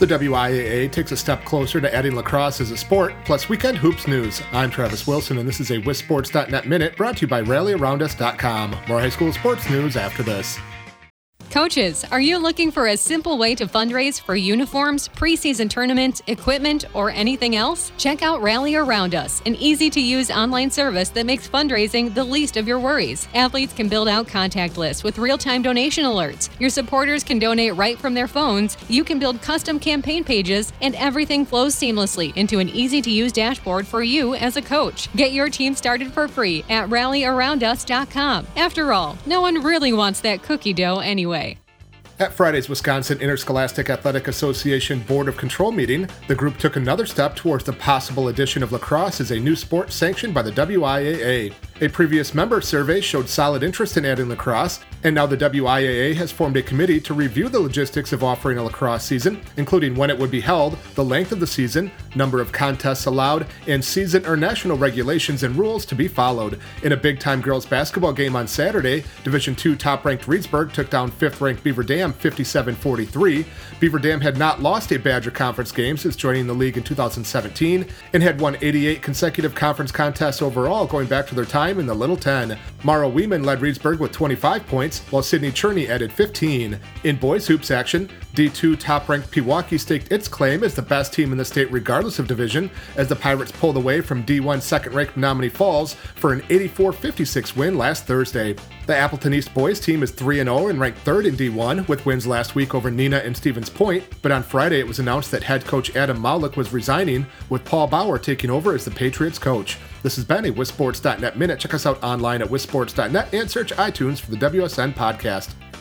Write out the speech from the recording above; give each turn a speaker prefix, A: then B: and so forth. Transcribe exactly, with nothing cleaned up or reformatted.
A: The W I A A takes a step closer to adding lacrosse as a sport, plus weekend hoops news. I'm Travis Wilson, and this is a W I S Sports dot net Minute brought to you by Rally Around Us dot com. More high school sports news after this.
B: Coaches, are you looking for a simple way to fundraise for uniforms, preseason tournaments, equipment, or anything else? Check out Rally Around Us, an easy-to-use online service that makes fundraising the least of your worries. Athletes can build out contact lists with real-time donation alerts. Your supporters can donate right from their phones. You can build custom campaign pages, and everything flows seamlessly into an easy-to-use dashboard for you as a coach. Get your team started for free at Rally Around Us dot com. After all, no one really wants that cookie dough anyway.
A: At Friday's Wisconsin Interscholastic Athletic Association Board of Control meeting, the group took another step towards the possible addition of lacrosse as a new sport sanctioned by the W I A A. A previous member survey showed solid interest in adding lacrosse, and now the W I A A has formed a committee to review the logistics of offering a lacrosse season, including when it would be held, the length of the season, number of contests allowed, and season or national regulations and rules to be followed. In a big-time girls basketball game on Saturday, Division two top-ranked Reedsburg took down fifth-ranked Beaver Dam fifty-seven forty-three. Beaver Dam had not lost a Badger Conference game since joining the league in two thousand seventeen and had won eighty-eight consecutive conference contests overall going back to their time in the Little Ten. Mara Weeman led Reedsburg with twenty-five points, while Sydney Cherney added fifteen. In boys hoops action, D two top-ranked Pewaukee staked its claim as the best team in the state regardless of division, as the Pirates pulled away from D one second-ranked Menominee Falls for an eighty-four fifty-six win last Thursday. The Appleton East boys team is three and oh and ranked third in D one, with wins last week over Neenah and Stevens Point, but on Friday it was announced that head coach Adam Maulik was resigning, with Paul Bauer taking over as the Patriots coach. This has been a W I S Sports dot net Minute. Check us out online at W I S Sports dot net and search iTunes for the W S N podcast.